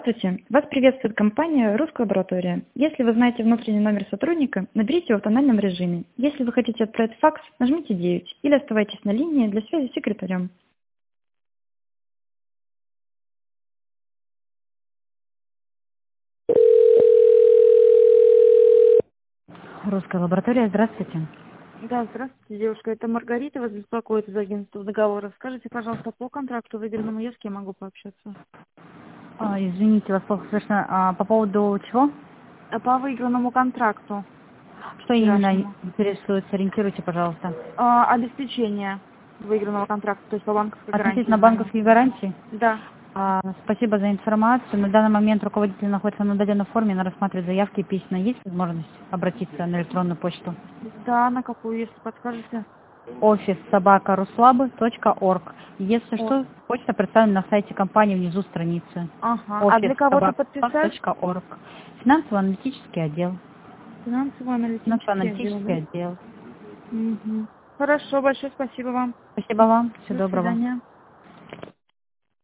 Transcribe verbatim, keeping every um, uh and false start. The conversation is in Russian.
Здравствуйте. Вас приветствует компания «Русская лаборатория». Если вы знаете внутренний номер сотрудника, наберите его в тональном режиме. Если вы хотите отправить факс, нажмите девять или оставайтесь на линии для связи с секретарем. Русская лаборатория, здравствуйте. Да, здравствуйте, девушка. Это Маргарита вас беспокоит из агентства договора. Скажите, пожалуйста, по контракту выигранному я с кем могу пообщаться? А, извините, вас плохо слышно. А, по поводу чего? А по выигранному контракту Что именно вчерашнему. интересует? Сориентируйте, пожалуйста. А, обеспечение выигранного контракта, то есть по банковской гарантии Относительно звоню. банковских гарантий? Да. А, спасибо за информацию. На данный момент руководитель находится на удаленной форме, она рассматривает заявки письменно. Есть возможность обратиться на электронную почту? Да, на какую, если подскажете? офис собака руслабы точка орг. Если О, что, почта представлена на сайте компании внизу страницы. ага. А офис для кого-то собака подписать? точка орг. Финансово-аналитический отдел. Финансово-аналитический отдел, Финансово-аналитический да? отдел. Угу. Хорошо, большое спасибо вам. Спасибо вам. Всего До доброго. свидания.